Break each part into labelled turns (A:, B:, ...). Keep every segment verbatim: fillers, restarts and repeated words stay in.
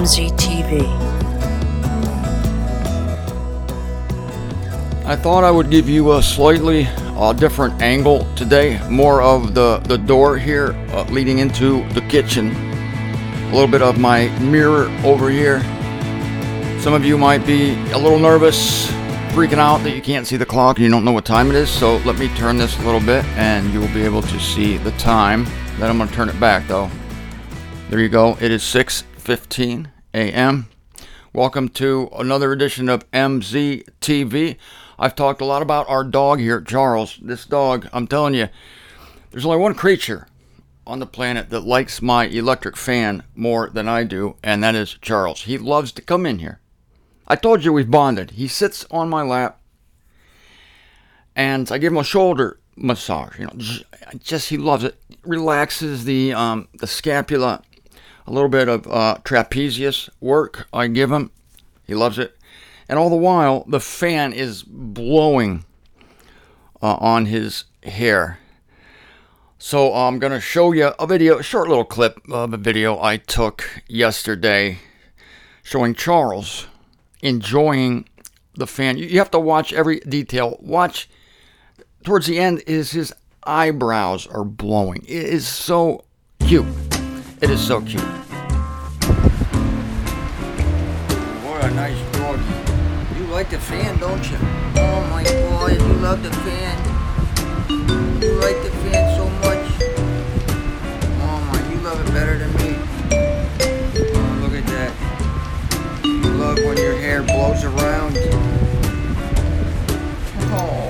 A: M Z T V.
B: I thought I would give you a slightly uh, different angle today, more of the, the door here uh, leading into the kitchen. A little bit of my mirror over here. Some of you might be a little nervous, freaking out that you can't see the clock and you don't know what time it is, so let me turn this a little bit and you will be able to see the time. Then I'm going to turn it back though. There you go. It is six fifteen a.m. Welcome to another edition of M Z T V. I've talked a lot about our dog here, Charles. This dog, I'm telling you, there's only one creature on the planet that likes my electric fan more than I do, and that is Charles. He loves to come in here. I told you we've bonded. He sits on my lap, and I give him a shoulder massage. You know, just he loves it. Relaxes the um, the scapula. A little bit of uh, trapezius work I give him. He loves it. And all the while, the fan is blowing uh, on his hair. So I'm going to show you a video, a short little clip of a video I took yesterday showing Charles enjoying the fan. You have to watch every detail. Watch towards the end is his eyebrows are blowing. It is so cute. It is so cute. What a nice dog. You like the fan, don't you? Oh my boy, you love the fan. You like the fan so much. Oh my, you love it better than me. Oh, look at that. You love when your hair blows around. Oh.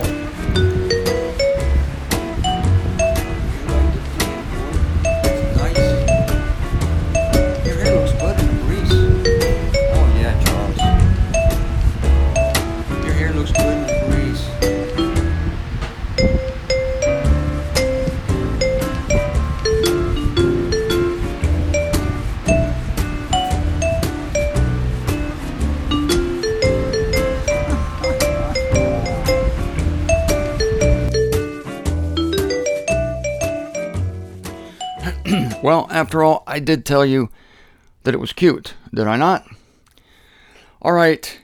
B: Well, after all, I did tell you that it was cute, did I not? All right.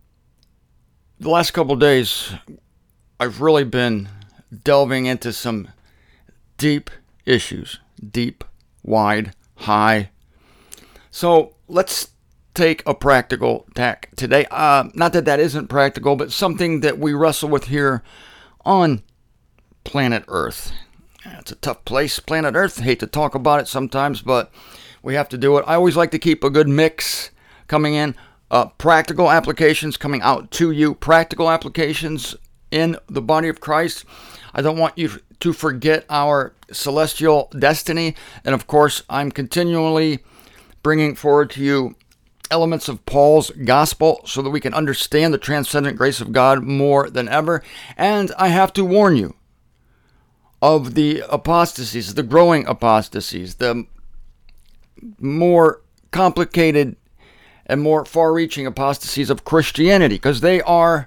B: The last couple days, I've really been delving into some deep issues. Deep, wide, high. So let's take a practical tack today. Uh, not that that isn't practical, but something that we wrestle with here on planet Earth. It's a tough place, planet Earth. Hate to talk about it sometimes, but we have to do it. I always like to keep a good mix coming in. Uh, practical applications coming out to you. Practical applications in the body of Christ. I don't want you to forget our celestial destiny. And of course, I'm continually bringing forward to you elements of Paul's gospel so that we can understand the transcendent grace of God more than ever. And I have to warn you of the apostasies, the growing apostasies, the more complicated and more far-reaching apostasies of Christianity, because they are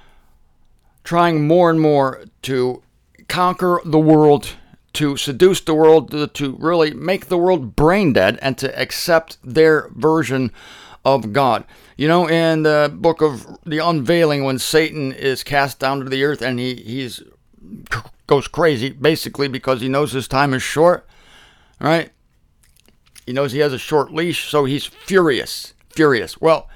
B: trying more and more to conquer the world, to seduce the world, to, to really make the world brain dead, and to accept their version of God. You know, in the book of the Unveiling, when Satan is cast down to the earth and he he's goes crazy, basically because he knows his time is short, right? He knows he has a short leash, so he's furious, furious. Well,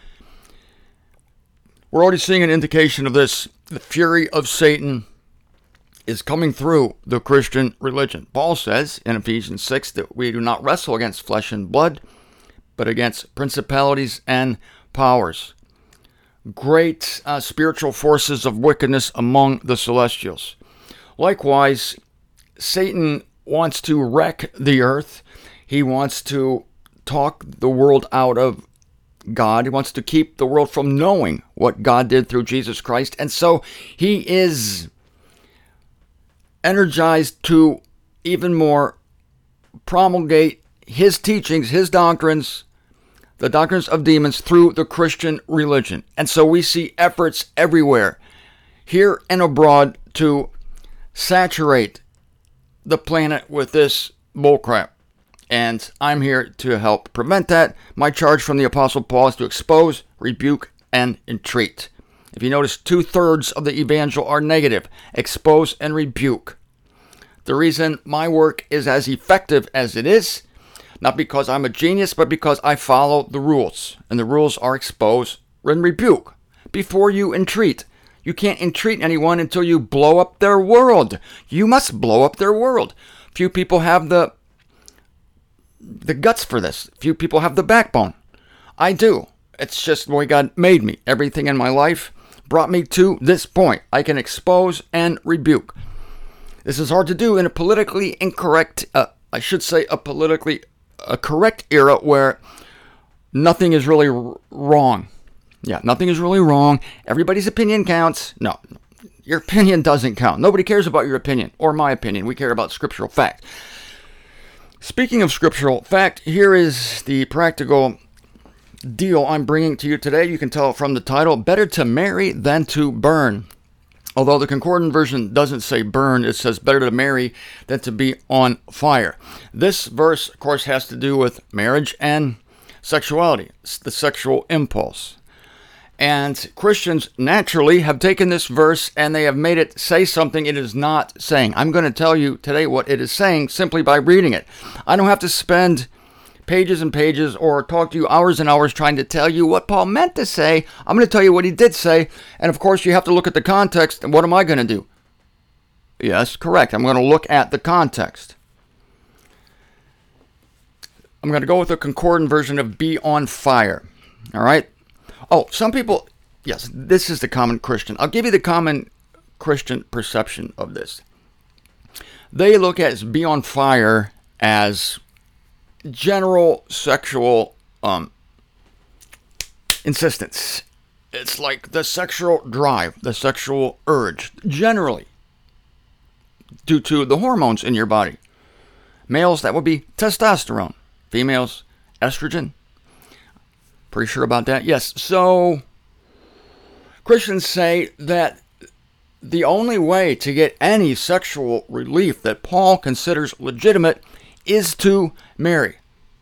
B: we're already seeing an indication of this. The fury of Satan is coming through the Christian religion. Paul says in Ephesians six that we do not wrestle against flesh and blood, but against principalities and powers. Great uh, spiritual forces of wickedness among the celestials. Likewise, Satan wants to wreck the earth. He wants to talk the world out of God. He wants to keep the world from knowing what God did through Jesus Christ. And so he is energized to even more promulgate his teachings, his doctrines, the doctrines of demons through the Christian religion. And so we see efforts everywhere, here and abroad, to saturate the planet with this bullcrap. And I'm here to help prevent that. My charge from the Apostle Paul is to expose, rebuke, and entreat. If you notice, two-thirds of the evangel are negative. Expose and rebuke. The reason my work is as effective as it is, not because I'm a genius, but because I follow the rules. And the rules are expose and rebuke before you entreat. You can't entreat anyone until you blow up their world. You must blow up their world. Few people have the the guts for this. Few people have the backbone. I do. It's just the way God made me. Everything in my life brought me to this point. I can expose and rebuke. This is hard to do in a politically incorrect, uh, I should say a politically a correct era where nothing is really r- wrong. Yeah, nothing is really wrong. Everybody's opinion counts. No, your opinion doesn't count. Nobody cares about your opinion or my opinion. We care about scriptural fact. Speaking of scriptural fact, here is the practical deal I'm bringing to you today. You can tell from the title, Better to Marry Than to Burn. Although the Concordant version doesn't say burn, it says better to marry than to be on fire. This verse, of course, has to do with marriage and sexuality, the sexual impulse. And Christians naturally have taken this verse and they have made it say something it is not saying. I'm going to tell you today what it is saying simply by reading it. I don't have to spend pages and pages or talk to you hours and hours trying to tell you what Paul meant to say. I'm going to tell you what he did say. And of course, you have to look at the context. And what am I going to do? Yes, correct. I'm going to look at the context. I'm going to go with the Concordant version of be on fire. All right. Oh, some people, yes, this is the common Christian. I'll give you the common Christian perception of this. They look at be on fire as general sexual um, insistence. It's like the sexual drive, the sexual urge, generally, due to the hormones in your body. Males, that would be testosterone. Females, estrogen. Pretty sure about that? Yes. So, Christians say that the only way to get any sexual relief that Paul considers legitimate is to marry.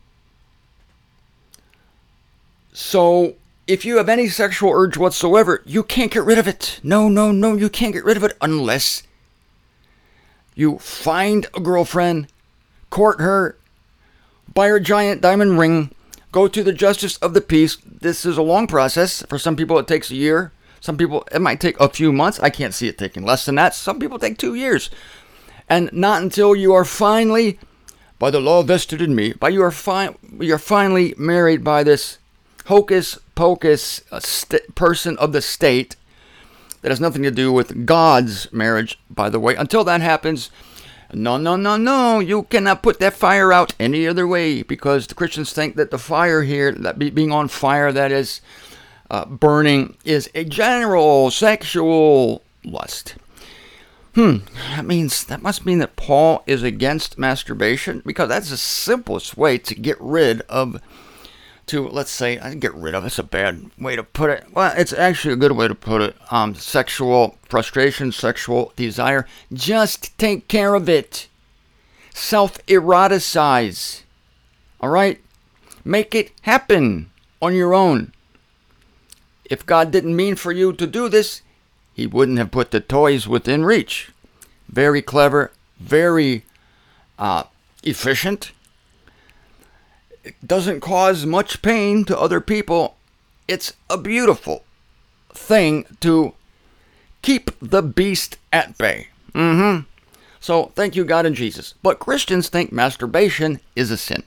B: So, if you have any sexual urge whatsoever, you can't get rid of it. No, no, no, you can't get rid of it unless you find a girlfriend, court her, buy her a giant diamond ring, go to the justice of the peace. This is a long process. For some people, it takes a year. Some people, it might take a few months. I can't see it taking less than that. Some people take two years. And not until you are finally, by the law vested in me, by you are fi- you're finally married by this hocus pocus uh, st- person of the state that has nothing to do with God's marriage, by the way. Until that happens, no, no, no, no, you cannot put that fire out any other way, because the Christians think that the fire here, that be, being on fire, that is uh, burning, is a general sexual lust. Hmm, that means, that must mean that Paul is against masturbation, because that's the simplest way to get rid of, to, let's say, I get rid of, it's a bad way to put it. Well, it's actually a good way to put it. Um, sexual frustration, sexual desire. Just take care of it. Self-eroticize. All right? Make it happen on your own. If God didn't mean for you to do this, he wouldn't have put the toys within reach. Very clever, very uh, efficient. It doesn't cause much pain to other people. It's a beautiful thing to keep the beast at bay. Mm-hmm. So, thank you, God and Jesus. But Christians think masturbation is a sin.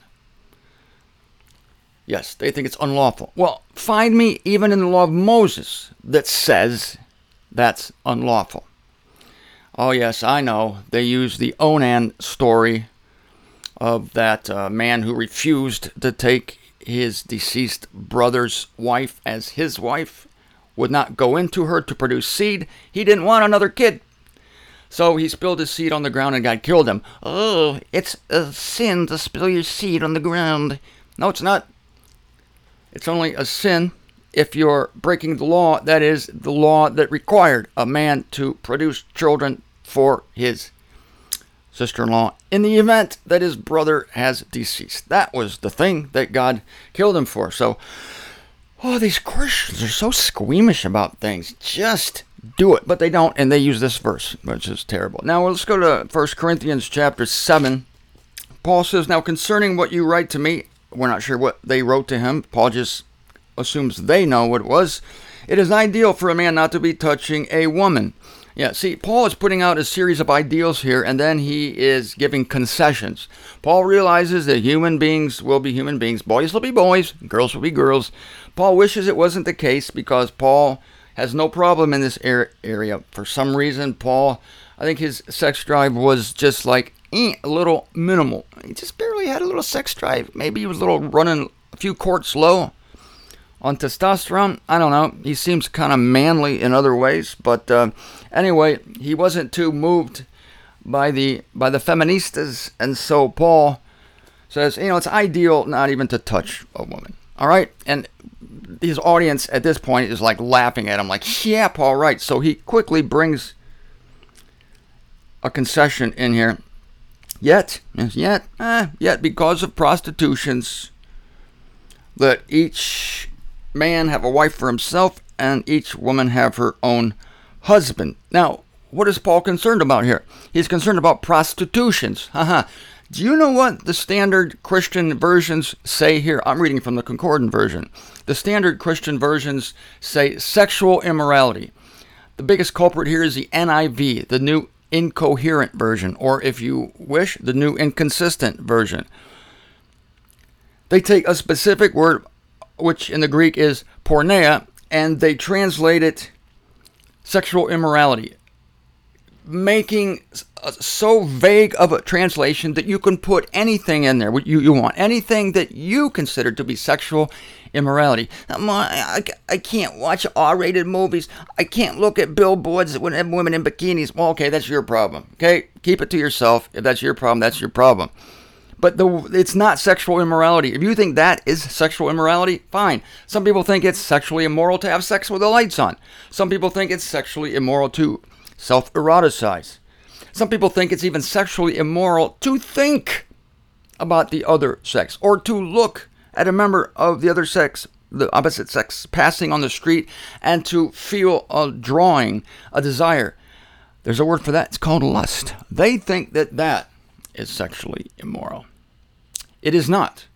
B: Yes, they think it's unlawful. Well, find me even in the law of Moses that says that's unlawful. Oh, yes, I know. They use the Onan story of that uh, man who refused to take his deceased brother's wife as his wife, would not go into her to produce seed. He didn't want another kid. So he spilled his seed on the ground and God killed him. Oh, it's a sin to spill your seed on the ground. No, it's not. It's only a sin if you're breaking the law. That is, the law that required a man to produce children for his sister-in-law in the event that his brother has deceased. That was the thing that God killed him for. So, oh, these Christians are so squeamish about things. Just do it. But they don't, and they use this verse, which is terrible. Now, let's go to First Corinthians chapter seven. Paul says, now concerning what you write to me, we're not sure what they wrote to him. Paul just assumes they know what it was. It is ideal for a man not to be touching a woman. Yeah, see, Paul is putting out a series of ideals here, and then he is giving concessions. Paul realizes that human beings will be human beings. Boys will be boys. Girls will be girls. Paul wishes it wasn't the case because Paul has no problem in this area. For some reason, Paul, I think his sex drive was just like eh, a little minimal. He just barely had a little sex drive. Maybe he was a little running a few quarts low on testosterone. I don't know. He seems kind of manly in other ways, but uh, anyway, he wasn't too moved by the by the feministas, and so Paul says, you know, it's ideal not even to touch a woman. All right, and his audience at this point is like laughing at him, like, yeah, Paul, right? So he quickly brings a concession in here. Yet, yet, eh, yet, because of prostitutions, let each man have a wife for himself, and each woman have her own husband. Now, what is Paul concerned about here? He's concerned about prostitutions. Haha. Do you know what the standard Christian versions say here? I'm reading from the Concordant version. The standard Christian versions say sexual immorality. The biggest culprit here is the N I V, the New Incoherent Version, or if you wish, the New Inconsistent Version. They take a specific word, which in the Greek is porneia, and they translate it sexual immorality, making so vague of a translation that you can put anything in there you, you want, anything that you consider to be sexual immorality. I, I can't watch R-rated movies. I can't look at billboards that have women in bikinis. Well, okay, that's your problem. Okay, keep it to yourself. If that's your problem, that's your problem. But the, it's not sexual immorality. If you think that is sexual immorality, fine. Some people think it's sexually immoral to have sex with the lights on. Some people think it's sexually immoral to self-eroticize. Some people think it's even sexually immoral to think about the other sex or to look at a member of the other sex, the opposite sex, passing on the street and to feel a drawing, a desire. There's a word for that. It's called lust. They think that that is sexually immoral. It is not.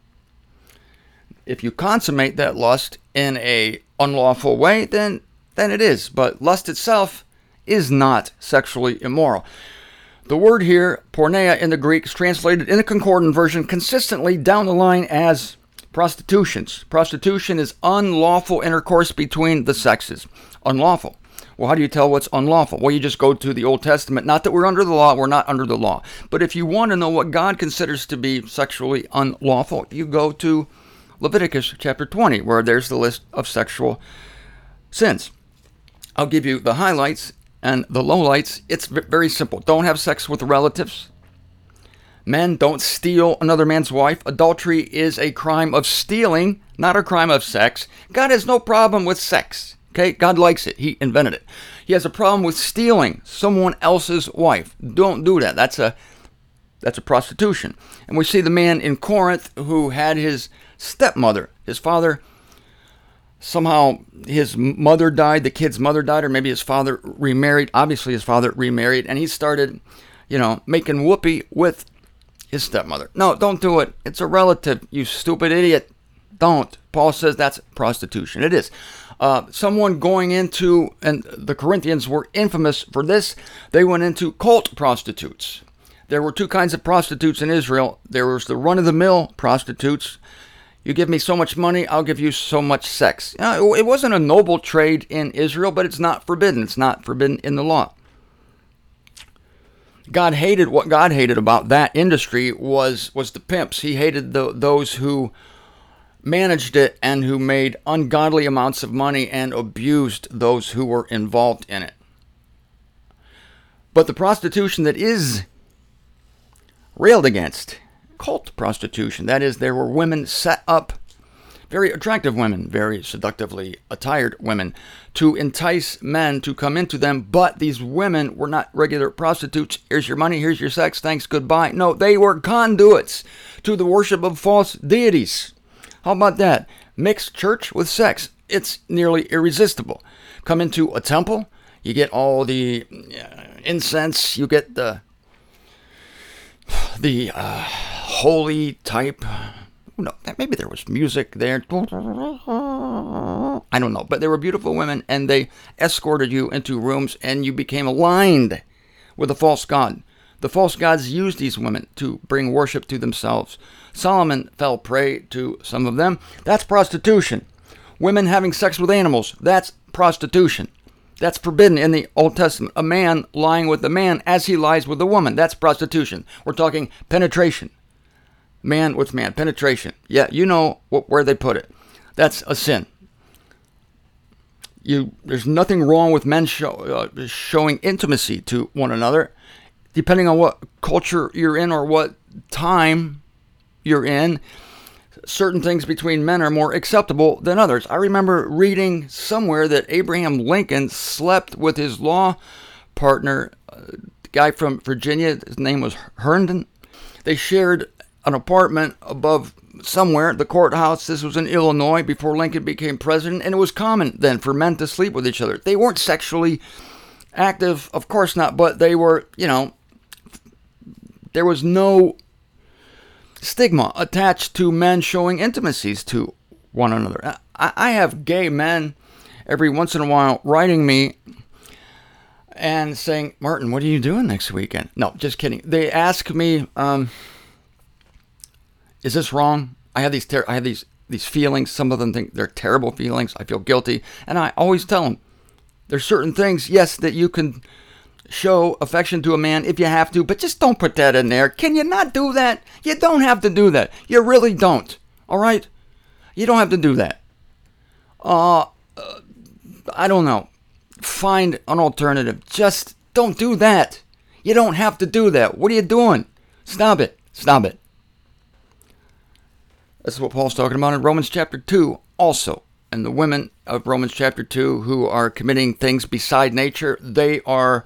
B: If you consummate that lust in a unlawful way, then then it is. But lust itself is not sexually immoral. The word here, porneia in the Greek, is translated in the Concordant version consistently down the line as prostitutions. Prostitution is unlawful intercourse between the sexes. Unlawful. Well, how do you tell what's unlawful? Well, you just go to the Old Testament. Not that we're under the law. We're not under the law. But if you want to know what God considers to be sexually unlawful, you go to Leviticus chapter twenty, where there's the list of sexual sins. I'll give you the highlights and the lowlights. It's very simple. Don't have sex with relatives. Men, don't steal another man's wife. Adultery is a crime of stealing, not a crime of sex. God has no problem with sex. Okay, God likes it. He invented it. He has a problem with stealing someone else's wife. Don't do that. That's a that's a prostitution. And we see the man in Corinth who had his stepmother. His father, somehow his mother died, the kid's mother died, or maybe his father remarried. Obviously his father remarried, and he started, you know, making whoopee with his stepmother. No, don't do it. It's a relative, you stupid idiot. Don't. Paul says that's prostitution. It is. Uh, someone going into, and the Corinthians were infamous for this, they went into cult prostitutes. There were two kinds of prostitutes in Israel. There was the run-of-the-mill prostitutes. You give me so much money, I'll give you so much sex. You know, it wasn't a noble trade in Israel, but it's not forbidden. It's not forbidden in the law. God hated, what God hated about that industry was, was the pimps. He hated the, those who managed it and who made ungodly amounts of money and abused those who were involved in it. But the prostitution that is railed against, cult prostitution, that is, there were women set up very attractive women, very seductively attired women, to entice men to come into them. But these women were not regular prostitutes. Here's your money, here's your sex, thanks, goodbye. No, they were conduits to the worship of false deities. How about that? Mix church with sex. It's nearly irresistible. Come into a temple, you get all the uh, incense, you get the the uh, holy type. No, maybe there was music there. I don't know, but they were beautiful women, and they escorted you into rooms, and you became aligned with a false god. The false gods used these women to bring worship to themselves. Solomon fell prey to some of them. That's prostitution. Women having sex with animals, that's prostitution. That's forbidden in the Old Testament. A man lying with a man as he lies with a woman, that's prostitution. We're talking penetration. Man with man, penetration. Yeah, you know what, where they put it. That's a sin. You, there's nothing wrong with men show, uh, showing intimacy to one another, depending on what culture you're in or what time you're in. Certain things between men are more acceptable than others. I remember reading somewhere that Abraham Lincoln slept with his law partner, a guy from Virginia. His name was Herndon. They shared an apartment above somewhere, the courthouse. This was in Illinois before Lincoln became president, and it was common then for men to sleep with each other. They weren't sexually active, of course not, but they were, you know, there was no stigma attached to men showing intimacies to one another. I, I have gay men every once in a while writing me and saying, Martin, what are you doing next weekend? No, just kidding. They ask me, um, is this wrong? I have these ter- I have these these feelings. Some of them think they're terrible feelings. I feel guilty. And I always tell them, there's certain things, yes, that you can show affection to a man if you have to, but just don't put that in there. Can you not do that? You don't have to do that. You really don't. All right? You don't have to do that. Uh, uh I don't know. Find an alternative. Just don't do that. You don't have to do that. What are you doing? Stop it. Stop it. This is what Paul's talking about in Romans chapter two also. And the women of Romans chapter two who are committing things beside nature, they are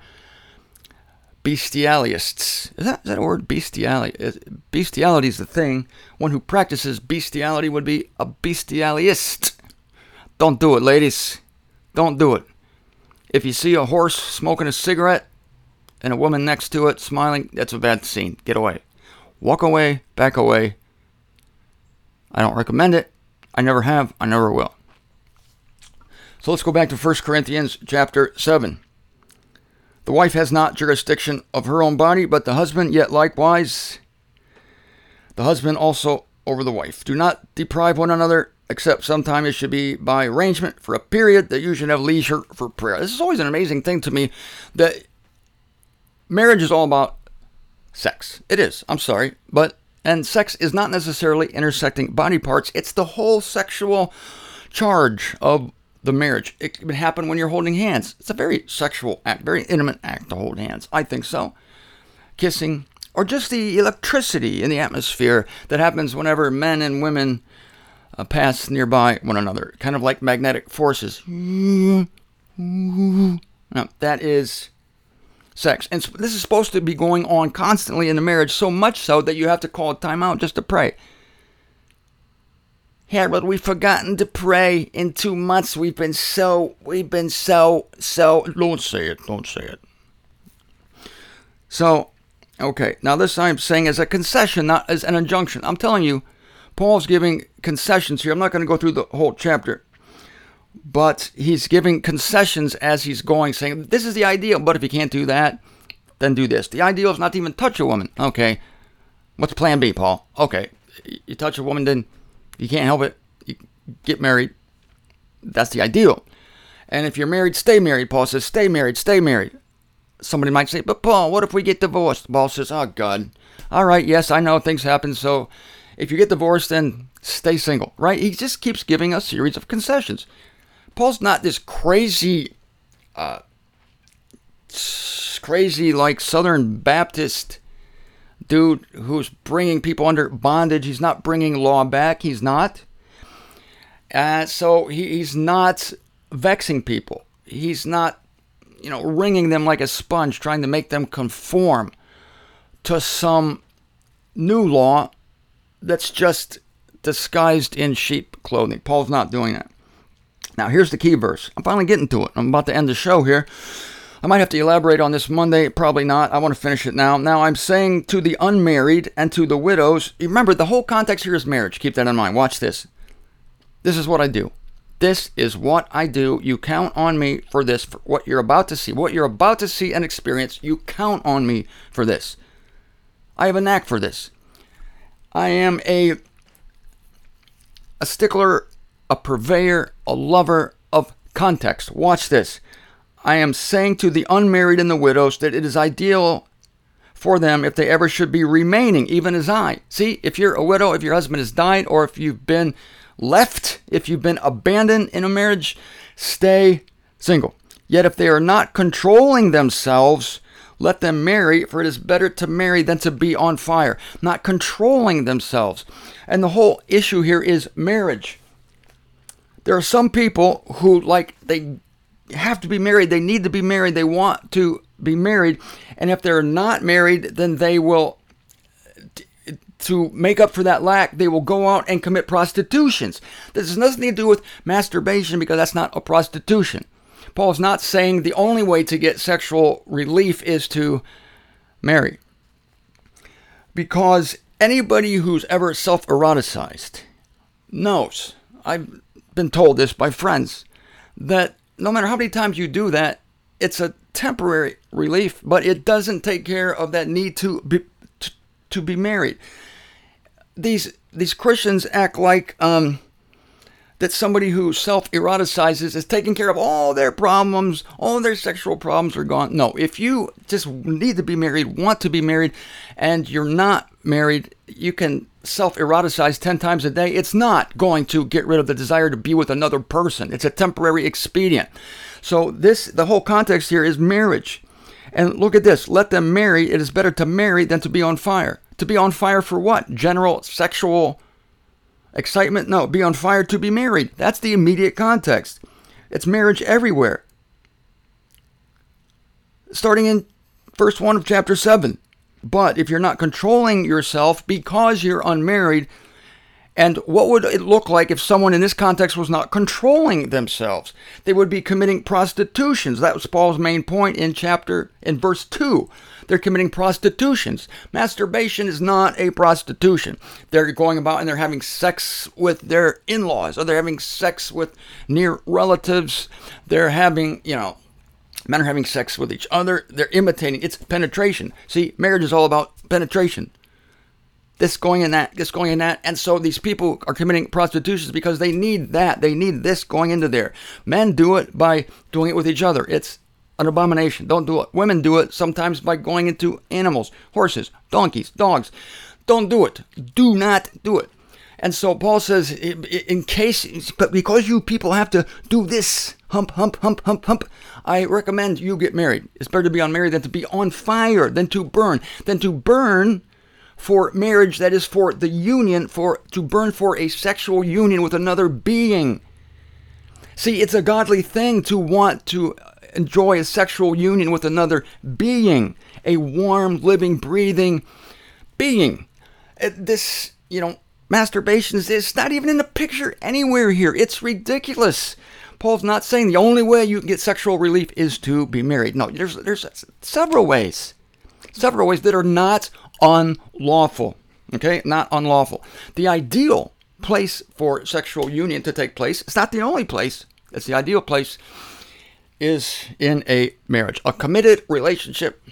B: bestialists. Is that, is that a word? Bestiality. Bestiality is the thing. One who practices bestiality would be a bestialist. Don't do it, ladies. Don't do it. If you see a horse smoking a cigarette and a woman next to it smiling, that's a bad scene. Get away. Walk away. Back away. I don't recommend it. I never have. I never will. So let's go back to First Corinthians chapter seven. The wife has not jurisdiction of her own body, but the husband, yet likewise the husband also over the wife. Do not deprive one another, except sometime it should be by arrangement for a period that you should have leisure for prayer. This is always an amazing thing to me, that marriage is all about sex. It is. I'm sorry, but and sex is not necessarily intersecting body parts. It's the whole sexual charge of the marriage. It can happen when you're holding hands. It's a very sexual act, very intimate act to hold hands. I think so. Kissing, or just the electricity in the atmosphere that happens whenever men and women uh, pass nearby one another, kind of like magnetic forces. Now, that is sex. And this is supposed to be going on constantly in the marriage, so much so that you have to call a timeout just to pray. Harold, we've forgotten to pray in two months. We've been so, we've been so, so. Don't say it. Don't say it. So, okay. Now this I'm saying is a concession, not as an injunction. I'm telling you, Paul's giving concessions here. I'm not going to go through the whole chapter. But he's giving concessions as he's going, saying, this is the ideal, but if you can't do that, then do this. The ideal is not to even touch a woman. Okay. What's plan B, Paul? Okay. You touch a woman, then you can't help it. You get married. That's the ideal. And if you're married, stay married. Paul says, stay married, stay married. Somebody might say, but Paul, what if we get divorced? Paul says, oh, God. All right, yes, I know things happen. So if you get divorced, then stay single, right? He just keeps giving a series of concessions. Paul's not this crazy, uh, crazy like Southern Baptist dude who's bringing people under bondage. He's not bringing law back. He's not. Uh, so he, he's not vexing people. He's not, you know, wringing them like a sponge, trying to make them conform to some new law that's just disguised in sheep clothing. Paul's not doing that. Now, here's the key verse. I'm finally getting to it. I'm about to end the show here. I might have to elaborate on this Monday. Probably not. I want to finish it now. Now, I'm saying to the unmarried and to the widows. Remember, the whole context here is marriage. Keep that in mind. Watch this. This is what I do. This is what I do. You count on me for this, for what you're about to see. What you're about to see and experience, you count on me for this. I have a knack for this. I am a, a stickler, a purveyor, a lover of context. Watch this. I am saying to the unmarried and the widows that it is ideal for them if they ever should be remaining, even as I. See, if you're a widow, if your husband has died, or if you've been left, if you've been abandoned in a marriage, stay single. Yet if they are not controlling themselves, let them marry, for it is better to marry than to be on fire. Not controlling themselves. And the whole issue here is marriage. There are some people who, like, they have to be married. They need to be married. They want to be married. And if they're not married, then they will, to make up for that lack, they will go out and commit prostitutions. This has nothing to do with masturbation, because that's not a prostitution. Paul is not saying the only way to get sexual relief is to marry. Because anybody who's ever self-eroticized knows, I've been told this by friends, that no matter how many times you do that, it's a temporary relief, but it doesn't take care of that need to be, to, to be married. These these Christians act like um, that somebody who self-eroticizes is taking care of all their problems, all their sexual problems are gone. No, if you just need to be married, want to be married, and you're not married, you can self-eroticize ten times a day. It's not going to get rid of the desire to be with another person. It's a temporary expedient. So this, the whole context here is marriage. And look at this. Let them marry. It is better to marry than to be on fire. To be on fire for what? General sexual excitement? No, be on fire to be married. That's the immediate context. It's marriage everywhere. Starting in verse one of chapter seven. But if you're not controlling yourself because you're unmarried, and what would it look like if someone in this context was not controlling themselves? They would be committing prostitutions. That was Paul's main point in chapter, in verse two. They're committing prostitutions. Masturbation is not a prostitution. They're going about and they're having sex with their in-laws, or they're having sex with near relatives. They're having, you know, men are having sex with each other. They're imitating. It's penetration. See, marriage is all about penetration. This going in that, this going in that. And so these people are committing prostitutions because they need that. They need this going into there. Men do it by doing it with each other. It's an abomination. Don't do it. Women do it sometimes by going into animals, horses, donkeys, dogs. Don't do it. Do not do it. And so Paul says, in case, but because you people have to do this, hump, hump, hump, hump, hump, I recommend you get married. It's better to be unmarried than to be on fire, than to burn, than to burn for marriage, that is for the union, for to burn for a sexual union with another being. See, it's a godly thing to want to enjoy a sexual union with another being, a warm, living, breathing being. This, you know, masturbation is it's not even in the picture anywhere here. It's ridiculous. Paul's not saying the only way you can get sexual relief is to be married. No, there's there's several ways. Several ways that are not unlawful. Okay? Not unlawful. The ideal place for sexual union to take place, it's not the only place, it's the ideal place, is in a marriage. A committed relationship,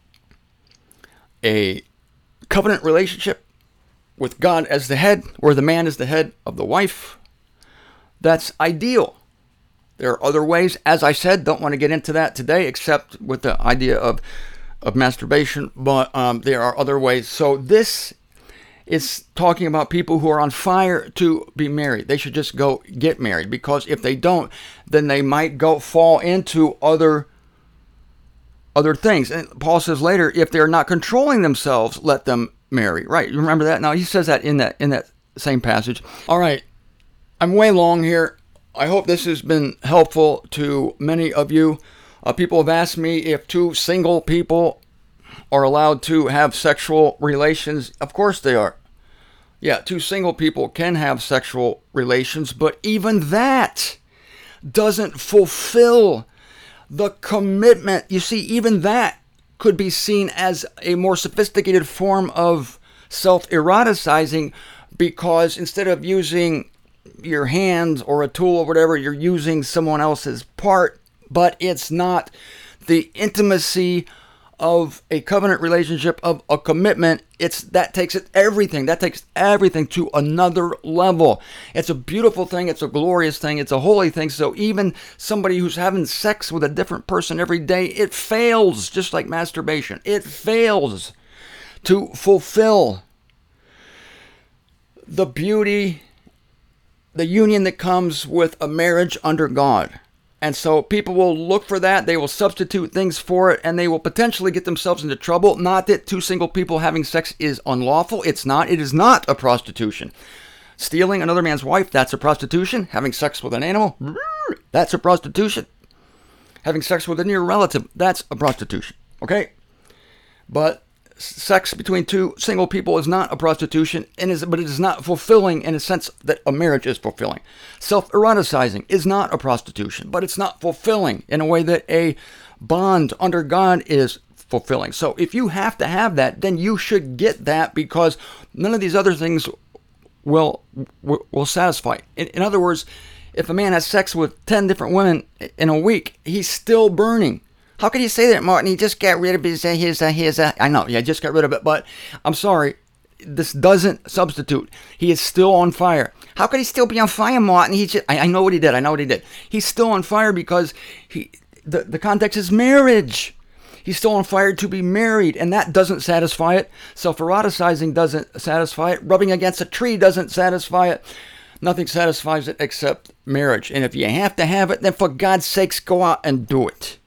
B: a covenant relationship with God as the head, where the man is the head of the wife. That's ideal. There are other ways, as I said, don't want to get into that today, except with the idea of, of masturbation, but um, there are other ways. So this is talking about people who are on fire to be married. They should just go get married, because if they don't, then they might go fall into other other things. And Paul says later, if they're not controlling themselves, let them marry. Right, you remember that? Now he says that in that in that same passage. All right. I'm way long here. I hope this has been helpful to many of you. Uh, people have asked me if two single people are allowed to have sexual relations. Of course they are. Yeah, two single people can have sexual relations, but even that doesn't fulfill the commitment. You see, even that could be seen as a more sophisticated form of self-eroticizing, because instead of using your hands or a tool or whatever, you're using someone else's part, but it's not the intimacy of a covenant relationship, of a commitment. It's that takes it everything. That takes everything to another level. It's a beautiful thing. It's a glorious thing. It's a holy thing. So even somebody who's having sex with a different person every day, it fails, just like masturbation. It fails to fulfill the beauty, the union that comes with a marriage under God. And so people will look for that. They will substitute things for it, and they will potentially get themselves into trouble. Not that two single people having sex is unlawful. It's not. It is not a prostitution. Stealing another man's wife, that's a prostitution. Having sex with an animal, that's a prostitution. Having sex with a near relative, that's a prostitution. Okay? But sex between two single people is not a prostitution, and is, but it is not fulfilling in a sense that a marriage is fulfilling. Self-eroticizing is not a prostitution, but it's not fulfilling in a way that a bond under God is fulfilling. So if you have to have that, then you should get that, because none of these other things will will, will satisfy. In, in other words, if a man has sex with ten different women in a week, he's still burning. How can you say that, Martin? He just got rid of his, uh, his, uh, his, uh, I know, yeah, just got rid of it, but I'm sorry, this doesn't substitute. He is still on fire. How could he still be on fire, Martin? He just, I, I know what he did, I know what he did. He's still on fire because he, the, the context is marriage. He's still on fire to be married, and that doesn't satisfy it. Self-eroticizing doesn't satisfy it. Rubbing against a tree doesn't satisfy it. Nothing satisfies it except marriage. And if you have to have it, then for God's sakes, go out and do it.